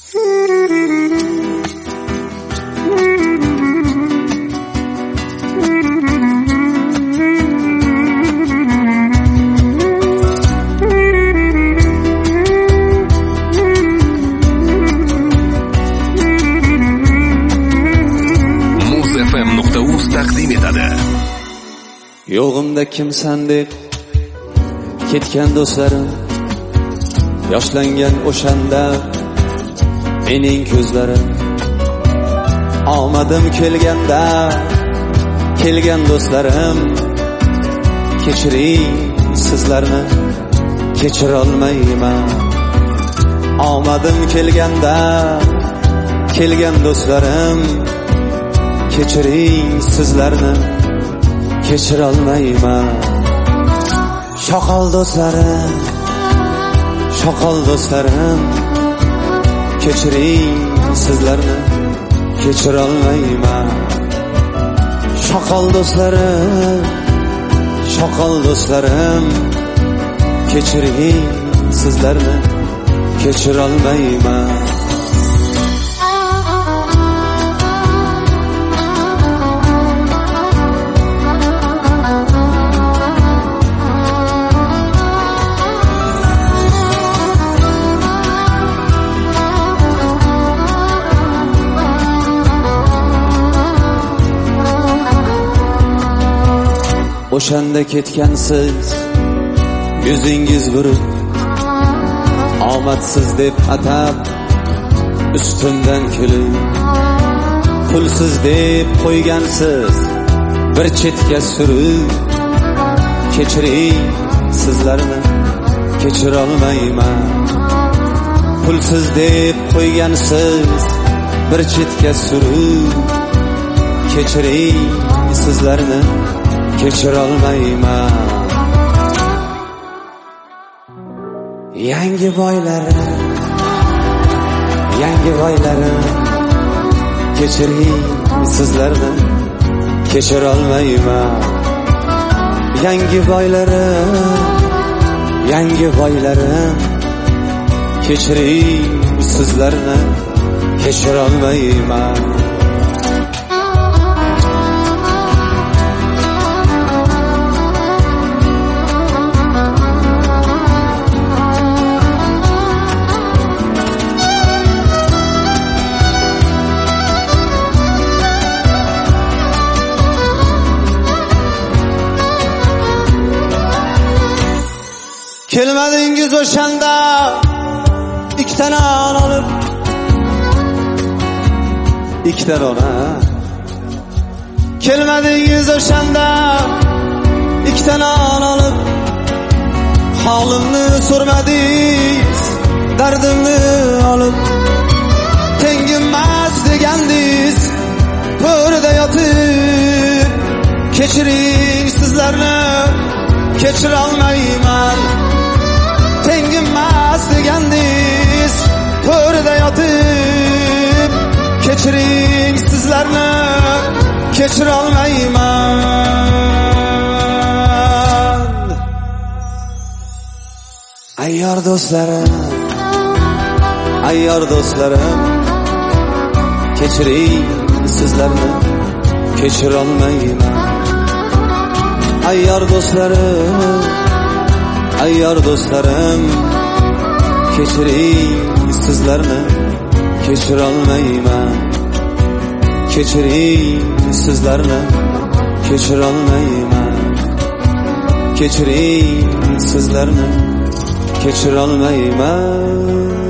Muzfm.uz taqdim etadi. Yo'g'imda kimsan deb ketgan do'stlarim, yoshlangan o'shanda mening ko'zlarim. Omadim kelganda kelgan do'stlarim, kechiring sizlarni kechira olmayman. Omadim kelganda kelgan do'stlarim, kechiring sizlarni kechira olmayman. Shoqol do'stlarim, shoqol do'stlarim, kechiring sizlarni kechira olmayman. Shoqol do'stlarim, shoqol do'stlarim, kechiring sizlarni kechira olmayman. O'shanda ketgansiz, yuzingiz burib, omadsiz deb atab, ustimdan kulib, pulsiz deb qo'ygansiz, bir chetga surib, kechiring sizlarni kechira olmayman. Pulsiz deb qo'ygansiz, bir chetga surib, kechiring sizlarni kechira olmayman. Yangi boylarim, yangi boylarim, kechiring sizlarni kechira olmayman. Yangi boylarim, yangi boylarim, kechiring sizlarni kechira olmayman. Kelmadingiz o'shanda ikkita non olib, ikkita non. Kelmadingiz o'shanda ikkita non olib, holimni so'ramadingiz, dardimni olib, tengimmas degandingiz, to'rida yotib, kechiring sizlarni kechira olmayman. Tengimmas degandingiz, to'rida yotib, kechiring sizlarni kechira olmayman. Ayyor do'stlarim, ayyor do'stlarim, kechiring sizlarni kechira olmayman. Ayyor do'stlarim, ayyor do'stlarim, kechiring sizlarni kechira olmayman. Kechiring sizlarni kechira olmayman. Kechiring sizlarni kechira olmayman.